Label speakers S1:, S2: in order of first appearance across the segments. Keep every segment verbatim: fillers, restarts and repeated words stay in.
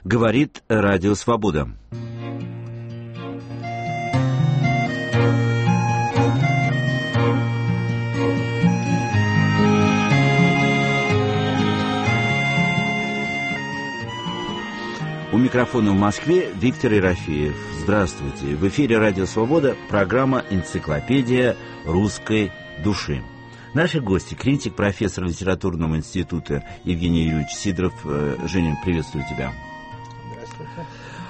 S1: Говорит Радио Свобода. У микрофона в Москве Виктор Ерофеев. Здравствуйте. В эфире Радио Свобода, программа «Энциклопедия русской души». Наши гости, критик, профессор литературного института Евгений Юрьевич Сидоров. Женя, приветствую тебя.
S2: Здравствуйте.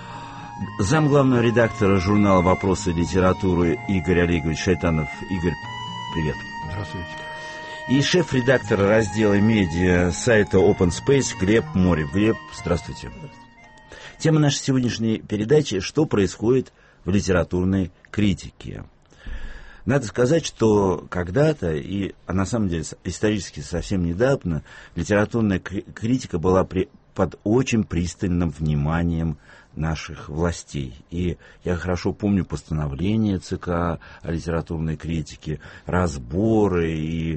S1: Зам главного редактора журнала «Вопросы литературы» Игорь Олегович Шайтанов. Игорь, привет.
S2: Здравствуйте.
S1: И шеф-редактор раздела медиа сайта Open Space Глеб Морев. Глеб, здравствуйте. Здравствуйте. Тема нашей сегодняшней передачи – что происходит в литературной критике. Надо сказать, что когда-то, и а на самом деле исторически совсем недавно, литературная критика была при, под очень пристальным вниманием наших властей. И я хорошо помню постановление ЦК о литературной критике, разборы и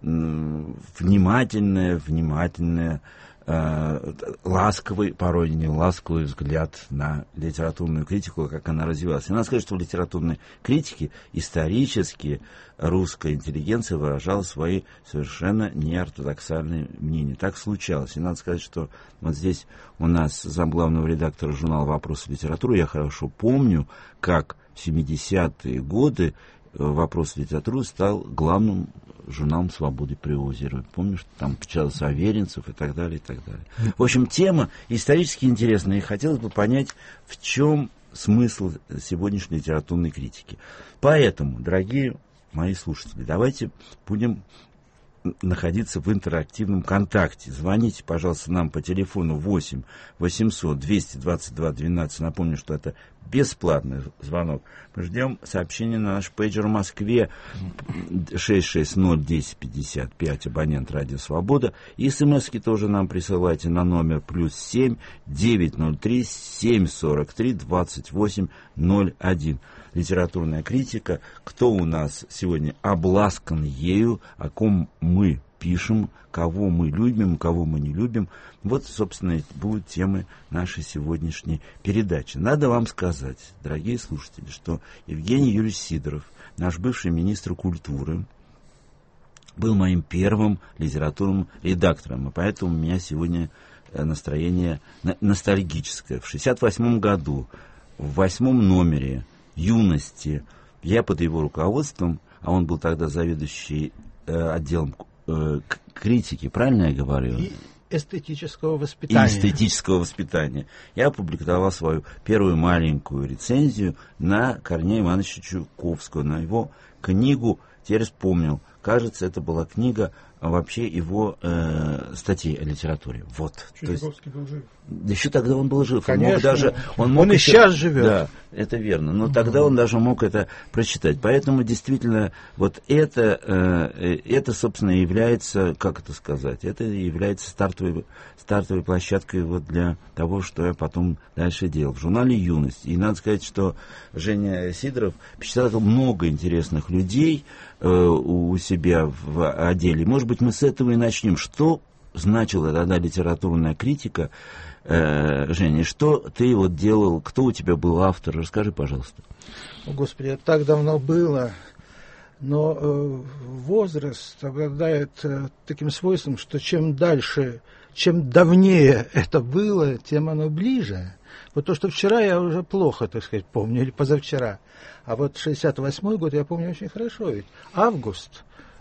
S1: м, внимательное, внимательное, э, ласковый, порой не ласковый взгляд на литературную критику, как она развивалась. И надо сказать, что в литературной критике исторически русская интеллигенция выражала свои совершенно неортодоксальные мнения. Так случалось. И надо сказать, что вот здесь у нас замглавного редактора журнала «Вопросы литературы», я хорошо помню, как в семидесятые годы «Вопросы литературы» стал главным журналом «Свободы» при озере. Помню, что там печатался Аверинцев и так далее, и так далее. В общем, тема исторически интересная, и хотелось бы понять, в чем смысл сегодняшней литературной критики. Поэтому, дорогие мои слушатели, давайте будем находиться в интерактивном контакте. Звоните, пожалуйста, нам по телефону восемь восемьсот двести двадцать два двенадцать. Напомню, что это бесплатный звонок. Мы ждем сообщения на наш пейджер в Москве шесть шесть ноль десять пятьдесят пять, абонент Радио Свобода. И смс-ки тоже нам присылайте на номер плюс семь девятьсот три семьсот сорок три двадцать восемь ноль один. Литературная критика. Кто у нас сегодня обласкан ею, о ком мы пишем, кого мы любим, кого мы не любим. Вот, собственно, будут темы нашей сегодняшней передачи. Надо вам сказать, дорогие слушатели, что Евгений Юрьевич Сидоров, наш бывший министр культуры, был моим первым литературным редактором, и поэтому у меня сегодня настроение ностальгическое. В шестьдесят восьмом году, в восьмом номере «Юности», я под его руководством, а он был тогда заведующий э, отделом э, критики, правильно я говорю?
S2: И эстетического воспитания.
S1: И эстетического воспитания. Я опубликовал свою первую маленькую рецензию на Корнея Ивановича Чуковского, на его книгу, теперь вспомнил, кажется, это была книга вообще его э, статей о литературе. Вот.
S3: Чуковский был жив.
S1: Еще тогда он был жив.
S2: Конечно.
S1: Он, мог даже, он, мог
S2: он и
S1: еще,
S2: сейчас живет.
S1: Да, это верно. Но mm-hmm. тогда он даже мог это прочитать. Поэтому действительно вот это, э, это, собственно, является, как это сказать, это является стартовой, стартовой площадкой вот для того, что я потом дальше делал. В журнале «Юность». И надо сказать, что Женя Сидоров печатал много интересных людей э, у себя в отделе. Может быть, мы с этого и начнем. Что значила тогда литературная критика? Э, Женя, что ты вот делал, кто у тебя был автор? Расскажи, пожалуйста.
S2: О, Господи, это так давно было. Но э, возраст обладает э, таким свойством, что чем дальше, чем давнее это было, тем оно ближе. Вот то, что вчера я уже плохо, так сказать, помню, или позавчера. А вот шестьдесят восьмой год я помню очень хорошо. Ведь август,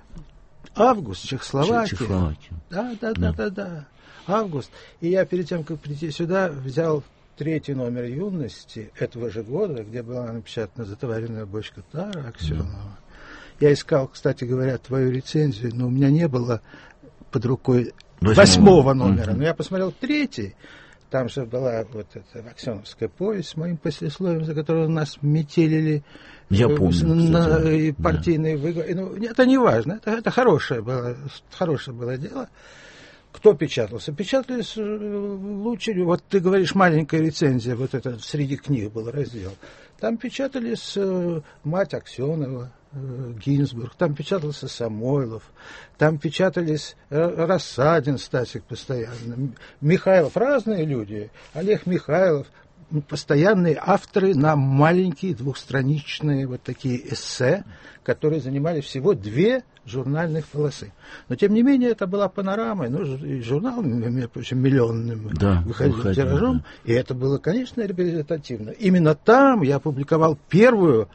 S2: август, Чехословакия.
S1: Чехословакия.
S2: Да, да, да, да, да. Август. И я перед тем, как прийти сюда, взял третий номер «Юности» этого же года, где была напечатана «Затоваренная бочка тара» Аксенова. Да. Я искал, кстати говоря, твою рецензию, но у меня не было под рукой восьмого номера. Mm-hmm. Но я посмотрел третий. Там же была вот эта аксеновская повесть с моим послесловием, за которую нас метелили.
S1: Я помню,
S2: на, и партийные да. выговоры. Ну, это не важно. Это, это хорошее, было, хорошее было дело. Кто печатался? Печатались лучше. Вот ты говоришь, маленькая рецензия, вот это среди книг был раздел. Там печатались э, мать Аксенова, Гинзбург, там печатался Самойлов, там печатались Рассадин, Стасик постоянно, Михайлов, разные люди, Олег Михайлов, постоянные авторы на маленькие двухстраничные вот такие эссе, которые занимали всего две журнальных полосы. Но, тем не менее, это была панорама, ну, и журнал, между прочим, миллионным
S1: да,
S2: выходил
S1: выходил,
S2: тиражом,
S1: да.
S2: И это было, конечно, репрезентативно. Именно там я опубликовал первую,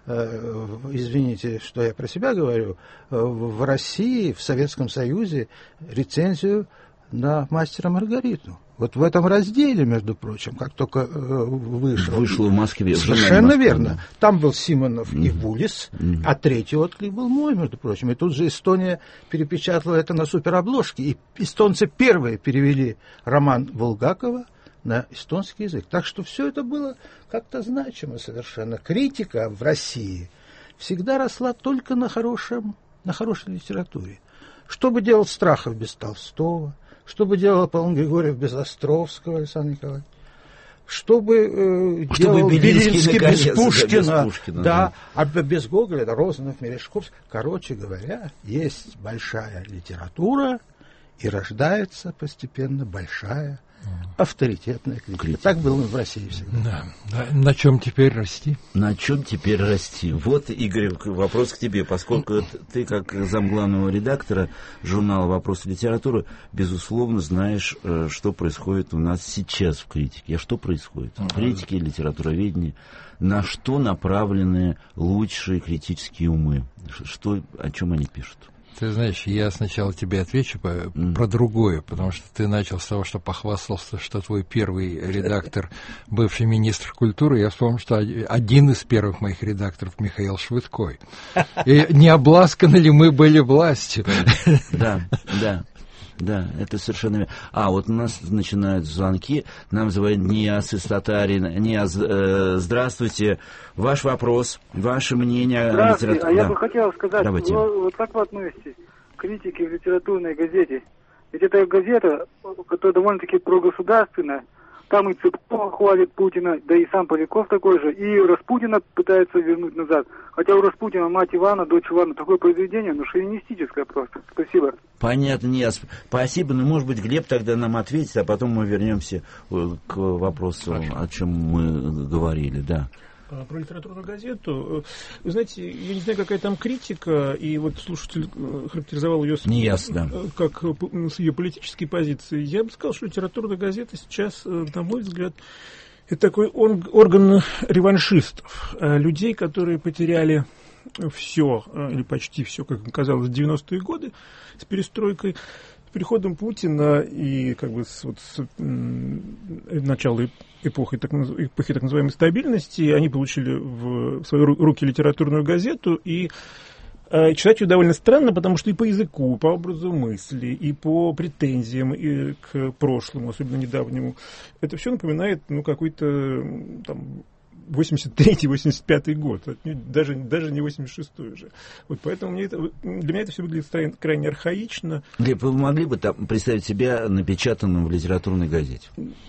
S2: э, извините, что я про себя говорю, э, в России, в Советском Союзе рецензию на «Мастера Маргариту». Вот в этом разделе, между прочим, как только э, вышел.
S1: Вышло в Москве.
S2: Совершенно
S1: Москве,
S2: верно.
S1: Да.
S2: Там был Симонов mm-hmm. и Булис, mm-hmm. а третий отклик был мой, между прочим. И тут же Эстония перепечатала это на суперобложке. И эстонцы первые перевели роман Булгакова на эстонский язык. Так что все это было как-то значимо совершенно. Критика в России всегда росла только на, хорошем, на хорошей литературе. Что бы делал Страхов без Толстого? Что бы делал Аполлон Григорьев без Островского, Александр Николаевич? Что бы э,
S1: Чтобы
S2: делал
S1: Белинский,
S2: Белинский
S1: наконец,
S2: без Пушкина?
S1: без Пушкина
S2: да,
S1: да.
S2: А без Гоголя, да, Розанов, Мережковский. Короче говоря, есть большая литература, и рождается постепенно большая авторитетная критика. критика. Так было в России всегда.
S3: Да. На чем теперь расти?
S1: На чем теперь расти? Вот, Игорь, вопрос к тебе, поскольку ты, как замглавного редактора журнала «Вопросы литературы», безусловно, знаешь, что происходит у нас сейчас в критике. А что происходит в критике и литературоведении? На что направлены лучшие критические умы? Что, о чем они пишут?
S3: Ты знаешь, я сначала тебе отвечу по,
S1: mm.
S3: про другое, потому что ты начал с того, что похвастался, что твой первый редактор, бывший министр культуры. Я вспомнил, что один из первых моих редакторов Михаил Швыдкой. И не обласканы ли мы были властью?
S1: Да, да. Да, это совершенно верно. А, вот у нас начинают звонки. Нам звонит Ниас из Татарии. Ниас, э, здравствуйте. Ваш вопрос, ваше мнение о литературе.
S4: А я
S1: да.
S4: бы хотел сказать, ну, вот как вы относитесь к критике в литературной газете? Ведь это газета, которая довольно-таки прогосударственная. Там и Цыпкова хвалит Путина, да и сам Поляков такой же. И Распутина пытается вернуть назад. Хотя у Распутина мать Ивана, дочь Ивана, такое произведение, ну, шовинистическое просто. Спасибо.
S1: Понятно, нет, спасибо. Ну, может быть, Глеб тогда нам ответит, а потом мы вернемся к вопросу, Хорошо. О чем мы говорили, да.
S5: Про литературную газету. Вы знаете, я не знаю, какая там критика, и вот слушатель характеризовал ее с,
S1: Неясно.
S5: как с ее политической позиции. Я бы сказал, что литературная газета сейчас, на мой взгляд, это такой орган реваншистов, людей, которые потеряли все, или почти все, как казалось, в девяностые годы с перестройкой. Приходом Путина и как бы с, вот, с м, начала эпохи так, эпохи так называемой стабильности они получили в свои руки литературную газету, и э, читать ее довольно странно, потому что и по языку, и по образу мысли, и по претензиям и к прошлому, особенно недавнему, это все напоминает ну, какой-то там восемьдесят третий восемьдесят пятый год, даже, даже не восемьдесят шестой уже. Вот поэтому мне это, для меня это все выглядит крайне архаично.
S1: Глеб, вы могли бы там представить себя напечатанным в литературной газете?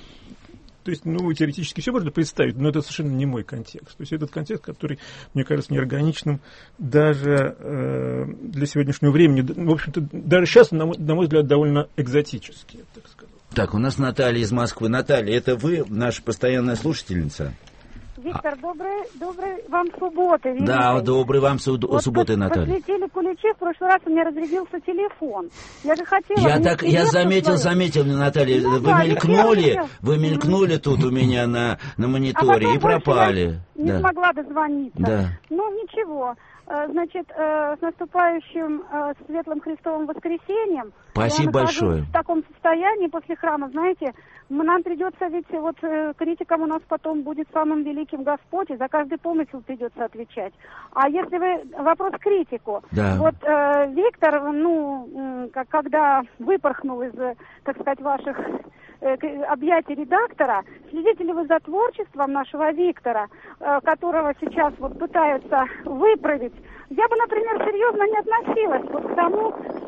S5: То есть, ну, теоретически все можно представить, но это совершенно не мой контекст. То есть, этот контекст, который, мне кажется, неорганичным даже э, для сегодняшнего времени. В общем-то, даже сейчас, на мой, на мой взгляд, довольно экзотический, я так сказал.
S1: Так, у нас Наталья из Москвы. Наталья, это вы, наша постоянная слушательница?
S6: Виктор, добрый, добрый вам субботы. Великой.
S1: Да, добрый вам су-
S6: вот
S1: субботы, Наталья.
S6: Разлетели куличи, в прошлый раз у меня разрядился телефон. Я же хотела...
S1: Я так, я заметил, свою. заметил, Наталья, ну, вы да, мелькнули, вы мелькнули тут у меня на, на мониторе а и пропали.
S6: Не
S1: да.
S6: смогла дозвониться.
S1: Да.
S6: Ну, ничего. Значит, с наступающим светлым Христовым воскресеньем.
S1: Спасибо большое.
S6: В таком состоянии после храма, знаете, нам придется, ведь вот критикам у нас потом будет самым великим Господь, и за каждый помысел придется отвечать. А если вы, вопрос к критику.
S1: Да.
S6: Вот э, Виктор, ну, как, когда выпорхнул из, так сказать, ваших э, объятий редактора, следите ли вы за творчеством нашего Виктора, э, которого сейчас вот пытаются выправить? Я бы, например, серьезно не относилась вот к тому, с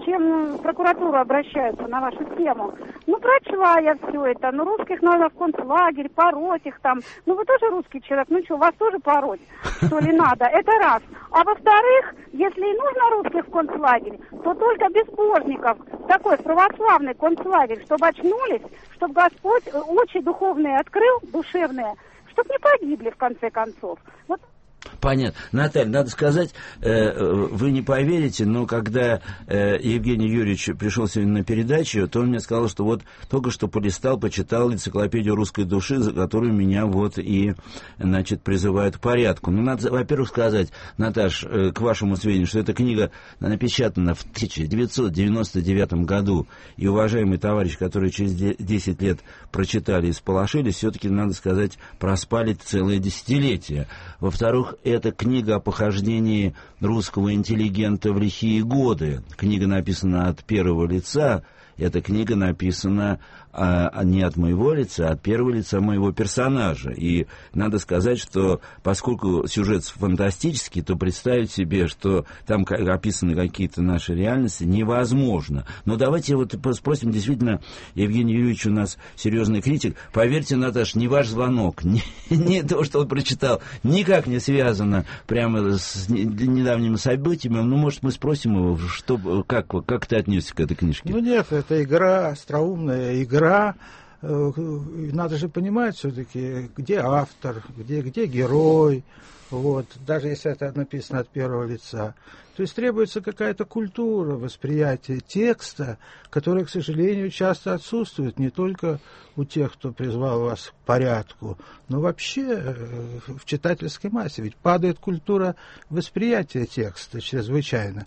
S6: чем в прокуратуру обращаются на вашу тему. Ну, прочла я все это. Ну, русских надо в концлагерь, пороть их там. Ну, вы тоже русский человек, ну что, вас тоже пороть, что ли, надо? Это раз. А во-вторых, если и нужно русских в концлагерь, то только безбожников, такой православный концлагерь, чтобы очнулись, чтобы Господь очи духовные открыл, душевные, чтобы не погибли в конце концов. Вот.
S1: Понятно. Наталья, надо сказать, э, вы не поверите, но когда э, Евгений Юрьевич пришел сегодня на передачу, то он мне сказал, что вот только что полистал, почитал энциклопедию русской души, за которую меня вот и, значит, призывают к порядку. Ну, надо, во-первых, сказать, Наташ, э, к вашему сведению, что эта книга напечатана в тысяча девятьсот девяносто девятом году, и уважаемые товарищи, которые через десять лет прочитали и сполошились, все-таки, надо сказать, проспали целое десятилетие. Во-вторых, это книга о похождении русского интеллигента в лихие годы. Книга написана от первого лица. Эта книга написана а, не от моего лица, а от первого лица моего персонажа. И надо сказать, что поскольку сюжет фантастический, то представить себе, что там описаны какие-то наши реальности, невозможно. Но давайте вот спросим, действительно, Евгений Юрьевич у нас серьезный критик. Поверьте, Наташ, не ваш звонок, не, не то, что он прочитал, никак не связано прямо с недавними событиями. Ну, может, мы спросим его, что, как, как ты отнесся к этой книжке?
S2: Ну, нет, это игра, остроумная игра. Надо же понимать все-таки, где автор, где, где герой, вот, даже если это написано от первого лица. То есть требуется какая-то культура восприятия текста, которая, к сожалению, часто отсутствует не только у тех, кто призвал вас к порядку, но вообще в читательской массе. Ведь падает культура восприятия текста чрезвычайно.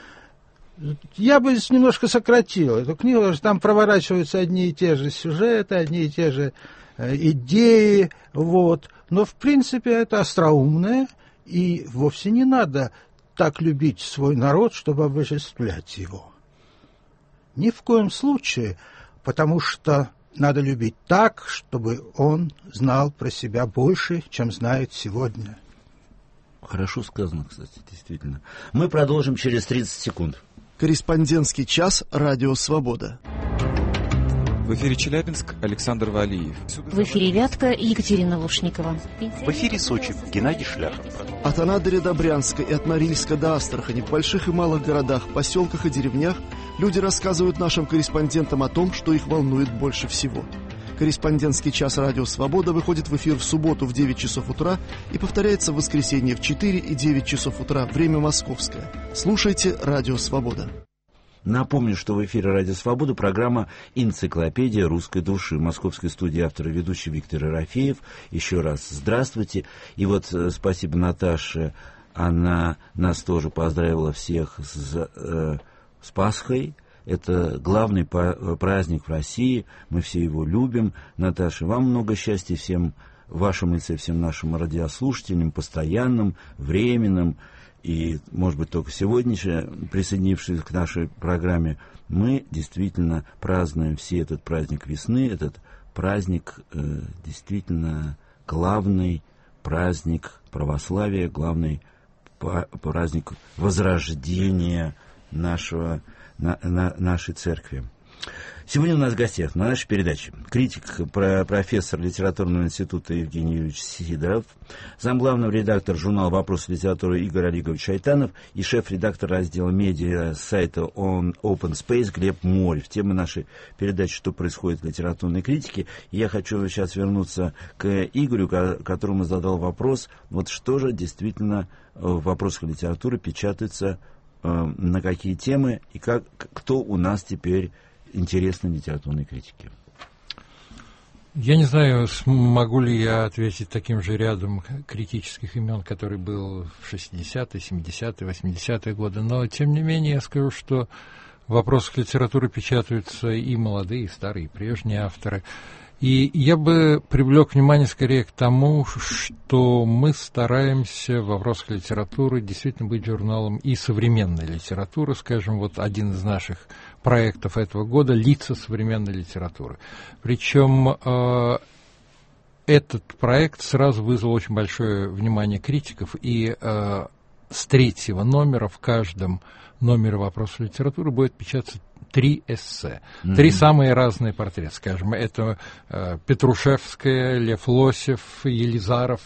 S2: Я бы немножко сократил эту книгу, потому что там проворачиваются одни и те же сюжеты, одни и те же э, идеи, вот. Но, в принципе, это остроумное, и вовсе не надо так любить свой народ, чтобы обожествлять его. Ни в коем случае, потому что надо любить так, чтобы он знал про себя больше, чем знает сегодня.
S1: Хорошо сказано, кстати, действительно. Мы продолжим через тридцать секунд.
S7: Корреспондентский час «Радио Свобода».
S8: В эфире Челябинск, Александр Валиев.
S9: В эфире Вятка, Екатерина Лушникова.
S10: В эфире Сочи, Геннадий Шляхов.
S7: От Анадыря до Брянска и от Норильска до Астрахани, в больших и малых городах, поселках и деревнях люди рассказывают нашим корреспондентам о том, что их волнует больше всего. Корреспондентский час «Радио Свобода» выходит в эфир в субботу в девять часов утра и повторяется в воскресенье в четыре и девять часов утра, время московское. Слушайте «Радио Свобода».
S1: Напомню, что в эфире «Радио Свобода» программа «Энциклопедия русской души». В московской студии автор и ведущий Виктор Ерофеев. Еще раз здравствуйте. И вот спасибо Наташе, она нас тоже поздравила всех с, э, с Пасхой. Это главный праздник в России, мы все его любим. Наташа, вам много счастья, всем в вашем лице, всем нашим радиослушателям, постоянным, временным и, может быть, только сегодня присоединившись к нашей программе. Мы действительно празднуем все этот праздник весны, этот праздник э, действительно главный праздник православия, главный праздник возрождения нашего На, на нашей церкви. Сегодня у нас в гостях на нашей передаче критик, про, профессор литературного института Евгений Юрьевич Сидоров, замглавного редактор журнала «Вопросы литературы» Игорь Олегович Айтанов и шеф-редактор раздела медиа сайта Open Space Глеб Морев. Тема нашей передачи «Что происходит в литературной критике». И я хочу сейчас вернуться к Игорю, которому задал вопрос, вот что же действительно в вопросах литературы печатается, на какие темы и как, кто у нас теперь интересны литературной критике.
S3: Я не знаю, смогу ли я ответить таким же рядом критических имен, который был в шестидесятые, семидесятые, восьмидесятые годы, но тем не менее я скажу, что в вопросах литературы печатаются и молодые, и старые, и прежние авторы. И я бы привлек внимание скорее к тому, что мы стараемся в вопросах литературы действительно быть журналом и современной литературы, скажем, вот один из наших проектов этого года «Лица современной литературы». Причем э, этот проект сразу вызвал очень большое внимание критиков, и э, с третьего номера в каждом номере «Вопросов литературы» будет печататься три эссе. Mm-hmm. Три самые разные портреты, скажем. Это э, Петрушевская, Лев Лосев, Елизаров,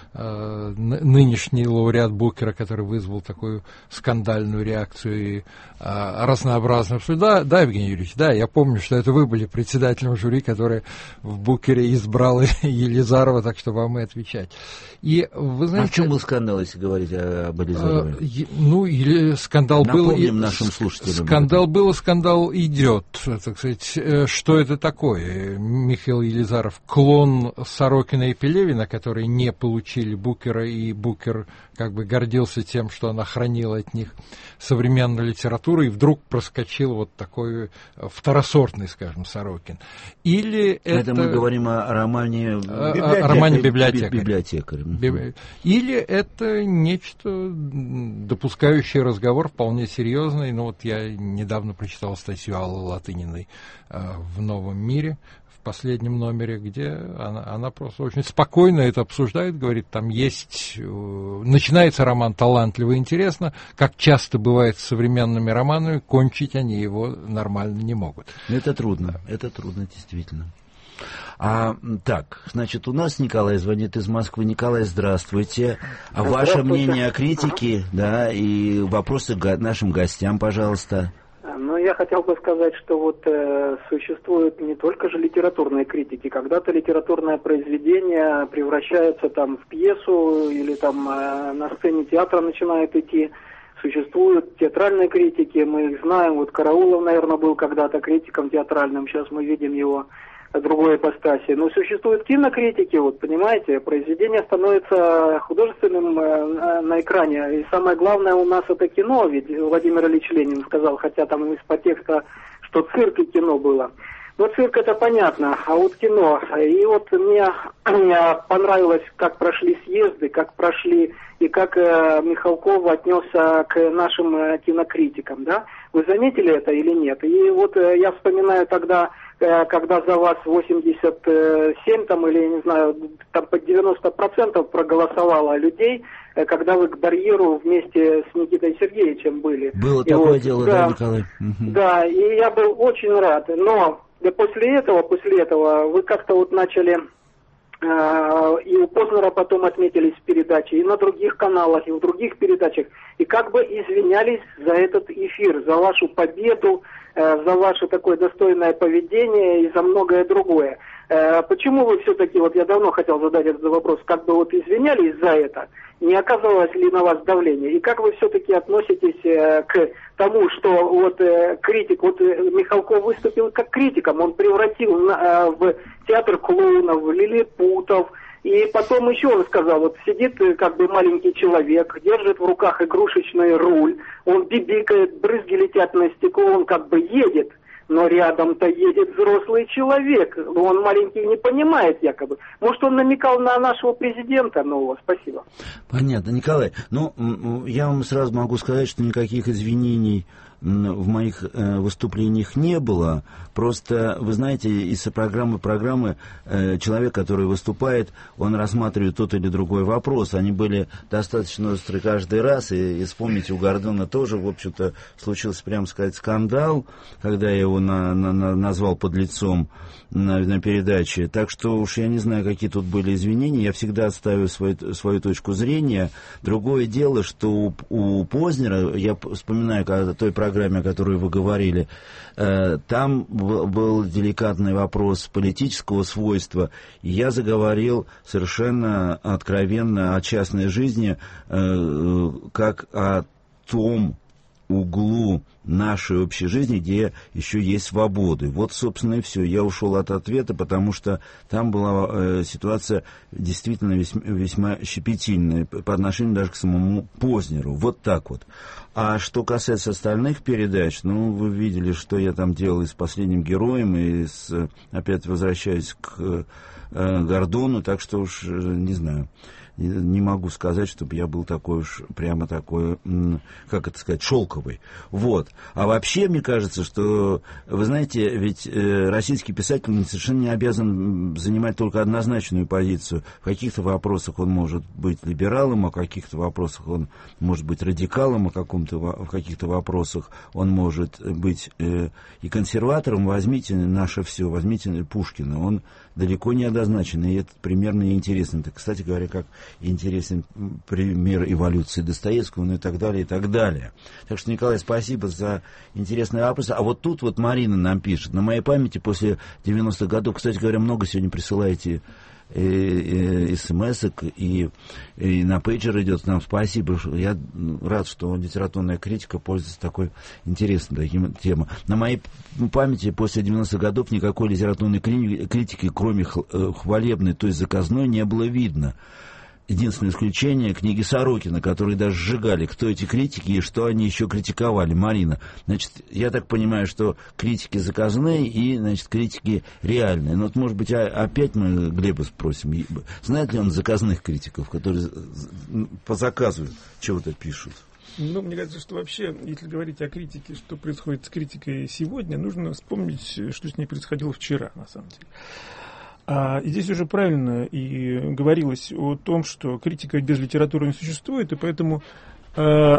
S3: э, нынешний лауреат Букера, который вызвал такую скандальную реакцию и э, разнообразную. Да, да, Евгений Юрьевич, да, я помню, что это вы были председателем жюри, который в Букере избрал Елизарова, так что вам и отвечать. И, вы знаете,
S1: а в чем был скандал, если говорить об Елизарове?
S3: Э, ну, или скандал был...
S1: Напомним нашим слушателям.
S3: Скандал был, и скандал идет, так сказать. Что это такое? Михаил Елизаров — клон Сорокина и Пелевина, которые не получили Букера, и Букер как бы гордился тем, что он охранил от них современную литературу, и вдруг проскочил вот такой второсортный, скажем, Сорокин. Или это...
S1: Это мы говорим о романе
S3: «Библиотекарь». О романе «Библиотекарь».
S1: «Библиотекарь».
S3: Библи... Или это нечто, допускающее разговор вполне серьезный. Ну вот я недавно прочитал статью Аллы Латыниной э, в «Новом мире», в последнем номере, где она, она просто очень спокойно это обсуждает, говорит, там есть... Э, начинается роман талантливо и интересно, как часто бывает с современными романами, кончить они его нормально не могут.
S1: Это трудно, это трудно, действительно. А, так, значит, у нас Николай звонит из Москвы. Николай, здравствуйте. А ваше мнение о критике, да, и вопросы к нашим гостям, пожалуйста.
S11: Ну, я хотел бы сказать, что вот э, существуют не только же литературные критики. Когда-то литературное произведение превращается там в пьесу или там э, на сцене театра начинает идти. Существуют театральные критики, мы их знаем. Вот Караулов, наверное, был когда-то критиком театральным, сейчас мы видим его другой ипостаси. Но существуют кинокритики, вот понимаете, произведение становится художественным э, на экране. И самое главное у нас это кино, ведь Владимир Ильич Ленин сказал, хотя там из подтекста, что цирк и кино было. Но цирк это понятно, а вот кино. И вот мне, мне понравилось, как прошли съезды, как прошли и как э, Михалков отнесся к нашим э, кинокритикам, да? Вы заметили это или нет? И вот э, я вспоминаю тогда, э, когда за вас восемьдесят семь там, или, не знаю, там под девяносто процентов проголосовало людей, э, когда вы к барьеру вместе с Никитой Сергеевичем были.
S1: Было
S11: и
S1: такое
S11: вот,
S1: дело,
S11: да,
S1: да, Николай? Угу.
S11: Да, и я был очень рад, но да, после этого, после этого вы как-то вот начали... И у Познера потом отметились в передаче, и на других каналах, и в других передачах. И как бы извинялись за этот эфир, за вашу победу, за ваше такое достойное поведение и за многое другое. Почему вы все-таки, вот я давно хотел задать этот вопрос, как бы вот извинялись за это, не оказывалось ли на вас давление? И как вы все-таки относитесь к тому, что вот критик, вот Михалков выступил как критиком, он превратил в театр клоунов, лилипутов, и потом еще он сказал, вот сидит как бы маленький человек, держит в руках игрушечный руль, он бибикает, брызги летят на стекло, он как бы едет. Но рядом-то едет взрослый человек. Он маленький не понимает якобы. Может, он намекал на нашего президента нового? Спасибо.
S1: Понятно. Николай, ну, я вам сразу могу сказать, что никаких извинений в моих э, выступлениях не было. Просто, вы знаете, из программы программы э, человек, который выступает, он рассматривает тот или другой вопрос. Они были достаточно острые каждый раз. И, и вспомните, у Гордона тоже, в общем-то, случился, прямо сказать, скандал, когда я его на, на, на, назвал подлецом на, на передаче. Так что уж я не знаю, какие тут были извинения. Я всегда отстаиваю свою, свою точку зрения. Другое дело, что у, у Познера, я вспоминаю о той программе, о которой вы говорили, э, там был деликатный вопрос политического свойства, и я заговорил совершенно откровенно о частной жизни, э, как о том углу нашей общей жизни, где еще есть свободы. Вот, собственно, и все. Я ушел от ответа, потому что там была э, ситуация действительно весьма, весьма щепетильная по отношению даже к самому Познеру. Вот так вот. А что касается остальных передач, ну, вы видели, что я там делал и с «Последним героем», и с, опять возвращаюсь к э, Гордону, так что уж, не знаю. не могу сказать, чтобы я был такой уж, прямо такой, как это сказать, шелковый. Вот. А вообще, мне кажется, что, вы знаете, ведь российский писатель совершенно не обязан занимать только однозначную позицию. В каких-то вопросах он может быть либералом, а в каких-то вопросах он может быть радикалом, а в, каком-то, в каких-то вопросах он может быть э, и консерватором. Возьмите наше все, возьмите Пушкина. Он далеко не однозначен, и это примерно интересно. Это, кстати говоря, как интересен пример эволюции Достоевского, ну и так далее, и так далее. Так что, Николай, спасибо за интересные вопросы. А вот тут вот Марина нам пишет. На моей памяти после девяностых годов, кстати говоря, много сегодня присылаете смс-ок, и, и на пейджер идет. Нам спасибо. Я рад, что литературная критика пользуется такой интересной таким темой. На моей памяти после девяностых годов никакой литературной критики, кроме хвалебной, то есть заказной, не было видно. Единственное исключение — книги Сорокина, которые даже сжигали, кто эти критики и что они еще критиковали. Марина, значит, я так понимаю, что критики заказные и, значит, критики реальные. Но вот, может быть, опять мы Глеба спросим, знает ли он заказных критиков, которые по заказу чего-то пишут?
S5: Ну, мне кажется, что вообще, если говорить о критике, что происходит с критикой сегодня, нужно вспомнить, что с ней происходило вчера, на самом деле. А, и здесь уже правильно и говорилось о том, что критика без литературы не существует, и поэтому э,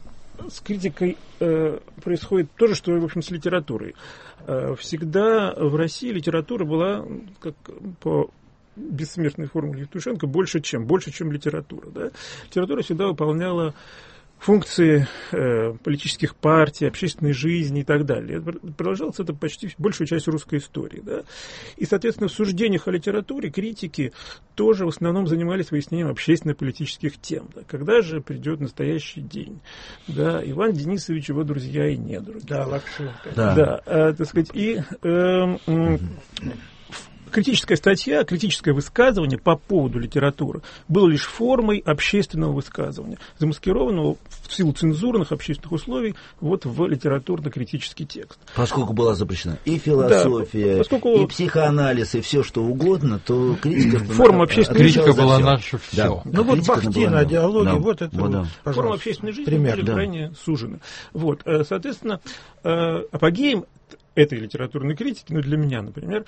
S5: с критикой э, происходит то же, что, в общем, с литературой. Э, всегда в России литература была, как по бессмертной формуле Евтушенко, больше чем, больше, чем литература. Да? Литература всегда выполняла функции э, политических партий, общественной жизни и так далее. Продолжалось это почти большую часть русской истории. Да? И, соответственно, в суждениях о литературе критики тоже в основном занимались выяснением общественно-политических тем. Да? Когда же придет настоящий день? Да? Иван Денисович, его друзья и недруги.
S2: Да, Лакшин.
S5: Да, да э, так сказать, и... Э, э, критическая статья, критическое высказывание по поводу литературы было лишь формой общественного высказывания, замаскированного в силу цензурных общественных условий вот в литературно-критический текст.
S1: Поскольку была запрещена и философия, да, поскольку... и психоанализ, и все что угодно, то критика...
S3: Форма общественной критика была наша все.
S2: Да. Ну вот Бахтина, диалоги, да. Вот это
S1: вот,
S2: да.
S5: Форма общественной жизни
S1: Пример,
S5: были
S1: да.
S5: крайне сужены. Вот, соответственно, апогеем этой литературной критики, ну, для меня, например,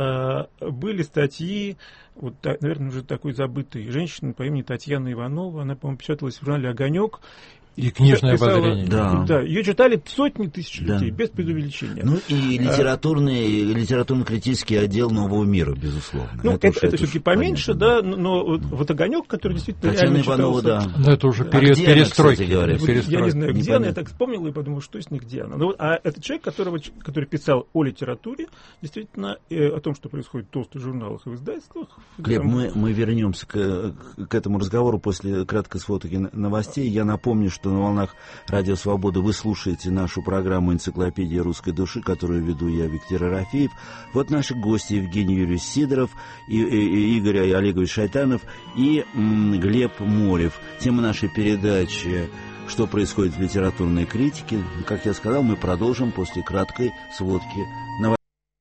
S5: были статьи, вот, наверное, уже такой забытой женщины по имени Татьяна Иванова, она, по-моему, печаталась в журнале «Огонек».
S3: И книжное
S5: писала,
S3: обозрение.
S5: Да. Да, ее читали сотни тысяч
S1: да.
S5: людей, без преувеличения.
S1: Ну и литературный, а, литературно-критический отдел «Нового мира», безусловно.
S5: Ну, это, это, это все-таки поменьше, понятно. Да, но вот, вот «Огонек», который действительно
S1: Татьяна
S5: реально
S1: Иванова,
S5: читался...
S1: да.
S3: Но это уже период а перестройки.
S1: Говоря,
S5: вот, я не знаю, где
S1: Непонятно.
S5: она, я так вспомнил и подумал, что с ней, где она. Ну, а это человек, которого, который писал о литературе, действительно, э, о том, что происходит в толстых журналах и в издательствах.
S1: Глеб,
S5: там...
S1: мы, мы вернемся к, к этому разговору после краткой сводки новостей. Я напомню, что на волнах Радио Свобода вы слушаете нашу программу «Энциклопедия русской души», которую веду я, Виктор Ерофеев. Вот наши гости: Евгений Юрьевич Сидоров, и, и, и Игорь Олегович Шайтанов и м, Глеб Морев. Тема нашей передачи «Что происходит в литературной критике». Как я сказал, мы продолжим после краткой сводки новостей.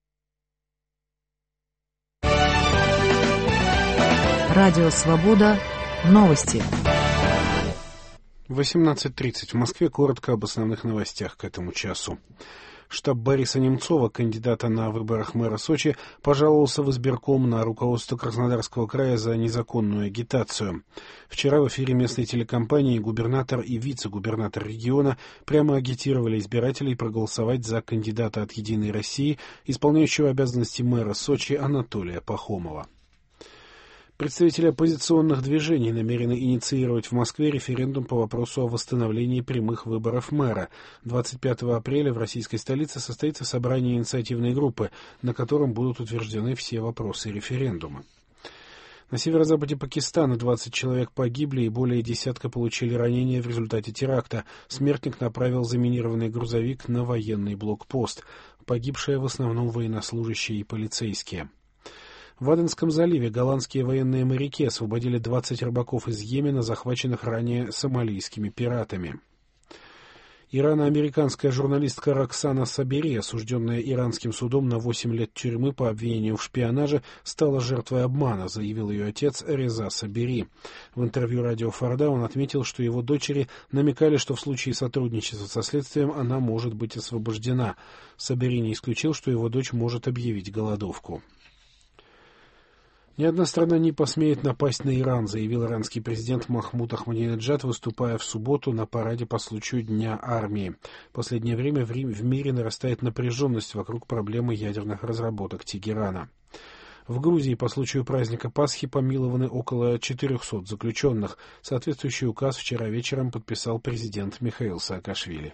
S9: Радио Свобода. Новости.
S12: восемнадцать тридцать в Москве. Коротко об основных новостях к этому часу. Штаб Бориса Немцова, кандидата на выборах мэра Сочи, пожаловался в избирком на руководство Краснодарского края за незаконную агитацию. Вчера в эфире местной телекомпании губернатор и вице-губернатор региона прямо агитировали избирателей проголосовать за кандидата от «Единой России», исполняющего обязанности мэра Сочи Анатолия Пахомова. Представители оппозиционных движений намерены инициировать в Москве референдум по вопросу о восстановлении прямых выборов мэра. двадцать пятого апреля в российской столице состоится собрание инициативной группы, на котором будут утверждены все вопросы референдума. На северо-западе Пакистана двадцать человек погибли и более десятка получили ранения в результате теракта. Смертник направил заминированный грузовик на военный блокпост. Погибшие в основном военнослужащие и полицейские. В Аденском заливе голландские военные моряки освободили двадцать рыбаков из Йемена, захваченных ранее сомалийскими пиратами. Ирано-американская журналистка Роксана Сабери, осужденная иранским судом на восемь лет тюрьмы по обвинению в шпионаже, стала жертвой обмана, заявил ее отец Реза Сабери. В интервью радио Фарда он отметил, что его дочери намекали, что в случае сотрудничества со следствием она может быть освобождена. Сабери не исключил, что его дочь может объявить голодовку. «Ни одна страна не посмеет напасть на Иран», заявил иранский президент Махмуд Ахмадинеджад, выступая в субботу на параде по случаю Дня армии. В последнее время в, Рим, в мире нарастает напряженность вокруг проблемы ядерных разработок Тегерана. В Грузии по случаю праздника Пасхи помилованы около четырехсот заключенных. Соответствующий указ вчера вечером подписал президент Михаил Саакашвили.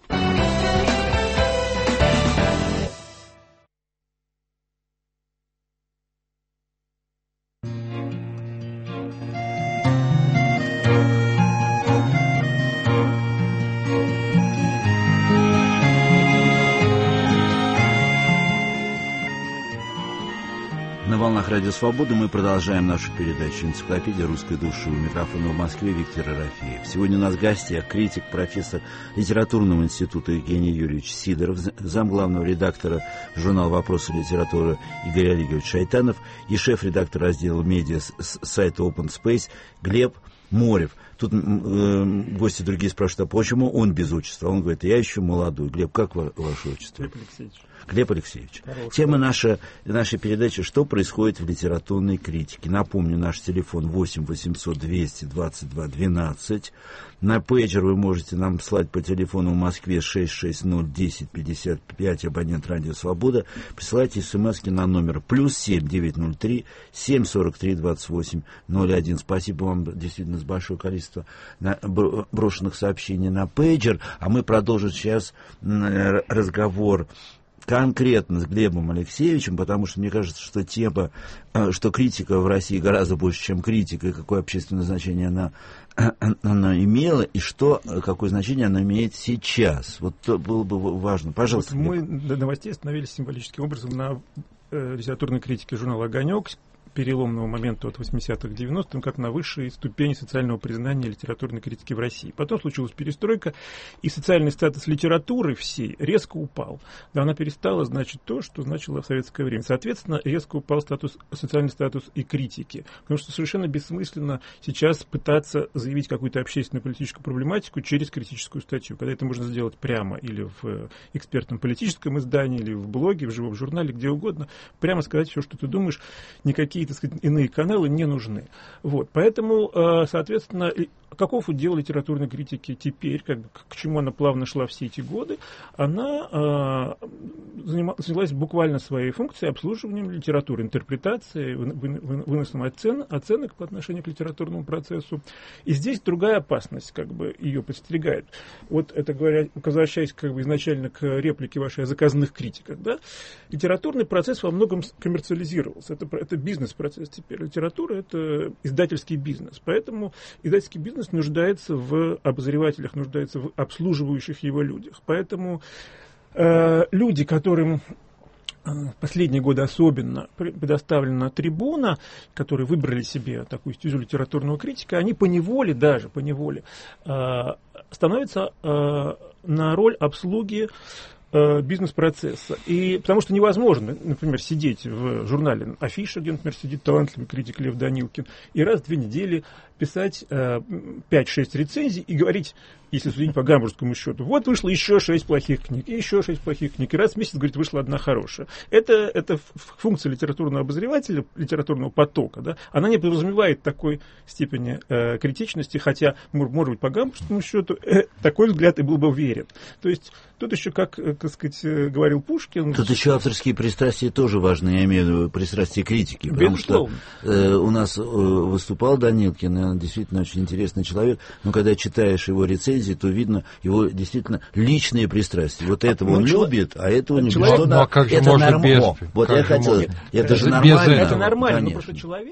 S1: На волнах Радио Свобода мы продолжаем нашу передачу «Энциклопедия русской души». У микрофона в Москве Виктор Ерофеев. Сегодня у нас в гостях критик, профессор литературного института Евгений Юрьевич Сидоров, замглавного редактора журнала «Вопросы литературы» Игорь Олегович Шайтанов и шеф-редактор раздела «Медиа» с сайта Open Space Глеб Морев. Тут э, гости другие спрашивают, а почему он без отчества? Он говорит, я еще молодой. Глеб, как ва- ваше отчество?
S5: Глеб Алексеевич.
S1: Глеб Алексеевич.
S5: Хороший.
S1: Тема наша, нашей передачи «Что происходит в литературной критике?». Напомню, наш телефон восемь восемьсот двести двадцать два двенадцать. На пейджер вы можете нам слать по телефону в Москве шесть шесть ноль десять пятьдесят пять, абонент Радио Свобода. Присылайте смски на номер плюс семь девятьсот три семь сорок три двадцать восемь ноль один. Спасибо вам действительно за большое количество брошенных сообщений на пейджер. А мы продолжим сейчас разговор конкретно с Глебом Алексеевичем, потому что мне кажется, что тема, что критика в России гораздо больше, чем критика, и какое общественное значение она, она имела, и что, какое значение она имеет сейчас. Вот то было бы важно. Пожалуйста.
S5: Вот мы до новостей остановились символическим образом на э, литературной критике журнала «Огонек», переломного момента от восьмидесятых к девяностым, как на высшей ступени социального признания литературной критики в России. Потом случилась перестройка, и социальный статус литературы всей резко упал. Да, она перестала значить то, что значило в советское время. Соответственно, резко упал статус, социальный статус и критики. Потому что совершенно бессмысленно сейчас пытаться заявить какую-то общественную политическую проблематику через критическую статью. Когда это можно сделать прямо или в экспертном политическом издании, или в блоге, в живом журнале, где угодно, прямо сказать все, что ты думаешь, никакие, так сказать, иные каналы не нужны. Вот. Поэтому, соответственно, каков удел литературной критики теперь, как, к чему она плавно шла все эти годы, она занялась буквально своей функцией обслуживанием литературы, интерпретацией, выносом оцен, оценок по отношению к литературному процессу. И здесь другая опасность как бы ее подстерегает. Вот это говоря, возвращаясь как бы изначально к реплике вашей о заказных критиках, да, литературный процесс во многом коммерциализировался. Это, это бизнес-процесс теперь. Литература — это издательский бизнес. Поэтому издательский бизнес нуждается в обозревателях, нуждается в обслуживающих его людях. Поэтому э, люди, которым в последние годы особенно предоставлена трибуна, которые выбрали себе такую стезю литературного критика, они поневоле, даже поневоле, э, становятся э, на роль обслуги бизнес-процесса. И потому что невозможно, например, сидеть в журнале «Афиша», где, например, сидит талантливый критик Лев Данилкин, и раз в две недели писать э, пять-шесть рецензий и говорить, если судить по гамбургскому счету, вот вышло еще шесть плохих книг, и еще шесть плохих книг, и раз в месяц, говорит, вышла одна хорошая. Это, это функция литературного обозревателя, литературного потока, да? Она не подразумевает такой степени э, критичности, хотя, может быть, по гамбургскому счету э, такой взгляд и был бы уверен. То есть тут еще, как, э, так сказать, э, говорил Пушкин...
S1: Тут еще авторские пристрастия тоже важны, я имею в виду пристрастия критики, потому что э, у нас э, выступал Данилкин, и он действительно очень интересный человек, но когда читаешь его рецензии, то видно его действительно личные пристрастия. Вот этого он
S5: человек,
S1: любит, а этого не
S5: любит.
S3: Ну, а как же
S1: это
S3: можно
S1: нормально.
S3: без?
S1: Вот я хотел...
S3: Может?
S1: Это же
S3: без
S1: нормально.
S5: Это нормально,
S1: конечно.
S5: но просто человек,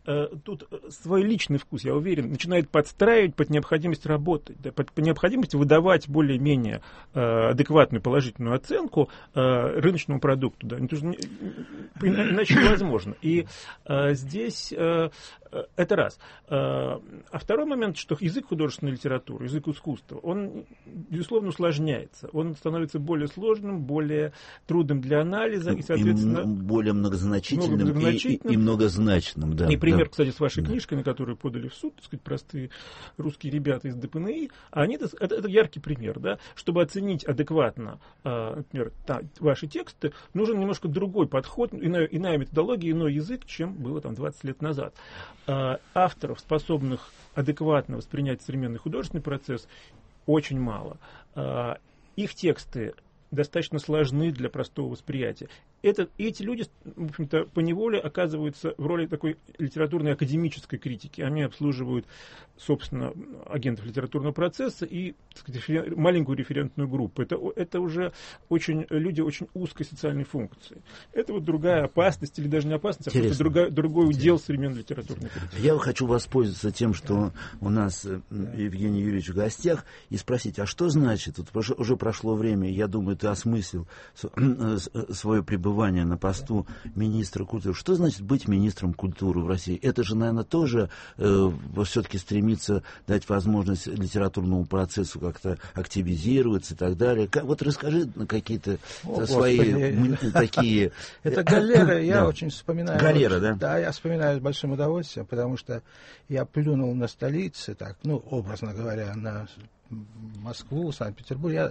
S5: э, тут свой личный вкус, я уверен, начинает подстраивать под необходимость работать, да, под, под необходимость выдавать более-менее э, адекватную положительную оценку э, рыночному продукту. Да. Иначе невозможно. И э, здесь э, это раз. Э, а второй момент, что язык художественной литературы, язык искусства, он, безусловно, усложняется. Он становится более сложным, более трудным для анализа и, соответственно,
S1: и более многозначительным,
S5: многозначительным.
S1: И, и многозначным. Да,
S5: и пример,
S1: да.
S5: кстати, с вашей
S1: да.
S5: книжкой, на которую подали в суд, так сказать, простые русские ребята из ДПНИ, они, это, это яркий пример. Да? Чтобы оценить адекватно, например, та, ваши тексты, нужен немножко другой подход, иная, иная методология, иной язык, чем было там двадцать лет назад. Авторов, способных адекватно воспринять современный художественный процесс, очень мало. Их тексты достаточно сложны для простого восприятия. Это, эти люди, в общем-то, поневоле оказываются в роли такой литературной академической критики. Они обслуживают, собственно, агентов литературного процесса и, так сказать, рефер... маленькую референтную группу. Это, это уже очень, люди очень узкой социальной функции. Это вот другая опасность, или даже не опасность, а просто другая, другой удел современной литературной критики.
S1: Я хочу воспользоваться тем, что у нас Евгений Юрьевич в гостях, и спросить, а что значит, вот уже прошло время, я думаю, ты осмыслил свое пребывание на посту министра культуры. Что значит быть министром культуры в России? Это же, наверное, тоже э, все-таки стремится дать возможность литературному процессу как-то активизироваться и так далее. Как, вот расскажи какие-то О, свои Господи. такие...
S2: Это галера, я очень вспоминаю.
S1: Галера, да?
S2: Да, я вспоминаю с большим удовольствием, потому что я плюнул на столицы, так, ну, образно говоря, на Москву, Санкт-Петербург. Я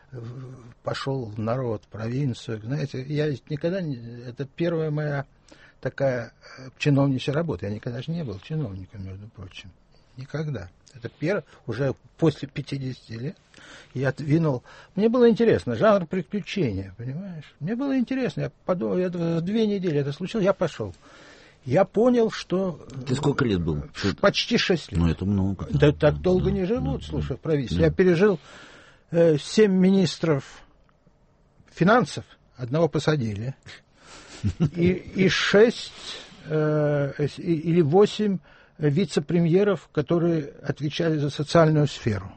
S2: пошел в народ, провинцию. Знаете, я никогда не... Это первая моя такая чиновничья работа. Я никогда же не был чиновником, между прочим. Никогда. Это первое, уже после пятидесяти лет я двинул... Мне было интересно, жанр приключения, понимаешь? Мне было интересно. Я подумал, я в две недели это случилось, я пошел. Я понял, что...
S1: Ты сколько лет был?
S2: Почти шесть лет.
S1: Ну, это много.
S2: Да, так долго да, не живут, да, слушай, в провинции. Да. Я пережил э, семь министров финансов, одного посадили, и, и шесть э, или восемь вице-премьеров, которые отвечали за социальную сферу.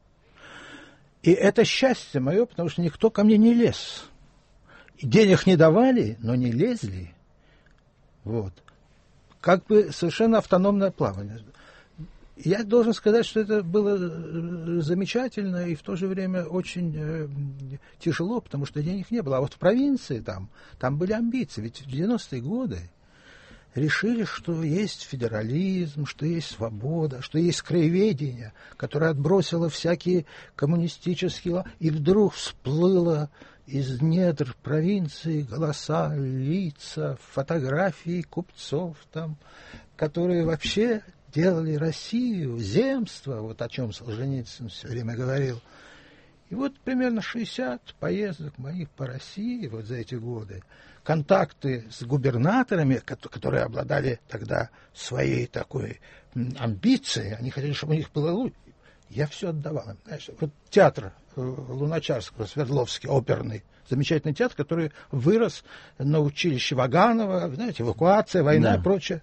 S2: И это счастье мое, потому что никто ко мне не лез. И денег не давали, но не лезли. Вот. Как бы совершенно автономное плавание. Я должен сказать, что это было замечательно и в то же время очень э, тяжело, потому что денег не было. А вот в провинции там, там были амбиции. Ведь в девяностые годы решили, что есть федерализм, что есть свобода, что есть краеведение, которое отбросило всякие коммунистические... И вдруг всплыло из недр провинции голоса, лица, фотографии купцов, там, которые вообще делали Россию, земство, вот о чем Солженицын все время говорил. И вот примерно шестьдесят поездок моих по России вот за эти годы, контакты с губернаторами, которые обладали тогда своей такой амбицией, они хотели, чтобы у них было лучше, я все отдавал им. Знаешь, вот театр Луначарского, Свердловский, оперный, замечательный театр, который вырос на училище Ваганова, знаете, эвакуация, война да. и прочее.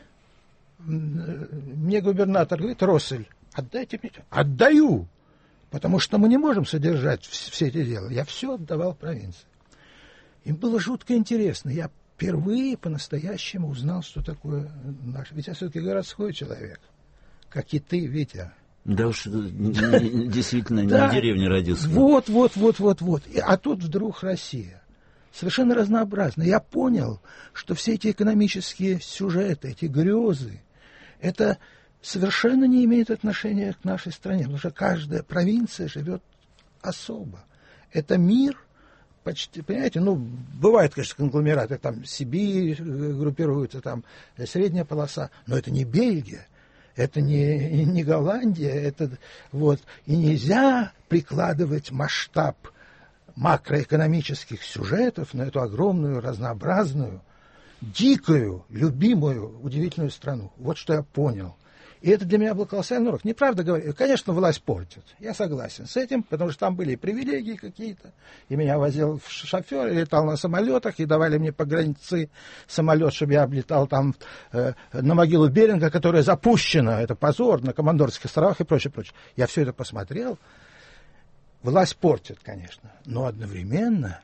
S2: Мне губернатор говорит: Россель, отдайте мне. Отдаю, потому что мы не можем содержать все эти дела. Я все отдавал провинции. Им было жутко интересно. Я впервые по-настоящему узнал, что такое наш. Ведь я все-таки городской человек, как и ты, Витя.
S1: Да уж, действительно, не в деревне родился.
S2: Вот, вот, вот, вот, вот. А тут вдруг Россия. Совершенно разнообразно. Я понял, что все эти экономические сюжеты, эти грезы, это совершенно не имеет отношения к нашей стране, потому что каждая провинция живет особо. Это мир, почти, понимаете, ну, бывают, конечно, конгломераты, там Сибирь группируется, там средняя полоса, но это не Бельгия. Это не, не Голландия, это вот. И нельзя прикладывать масштаб макроэкономических сюжетов на эту огромную, разнообразную, дикую, любимую, удивительную страну. Вот что я понял. И это для меня был колоссальный урок. Неправда говорю. Конечно, власть портит. Я согласен с этим, потому что там были привилегии какие-то. И меня возил шофер, и летал на самолетах, и давали мне по границе самолет, чтобы я облетал там э, на могилу Беринга, которая запущена. Это позор на Командорских островах и прочее, прочее. Я все это посмотрел. Власть портит, конечно, но одновременно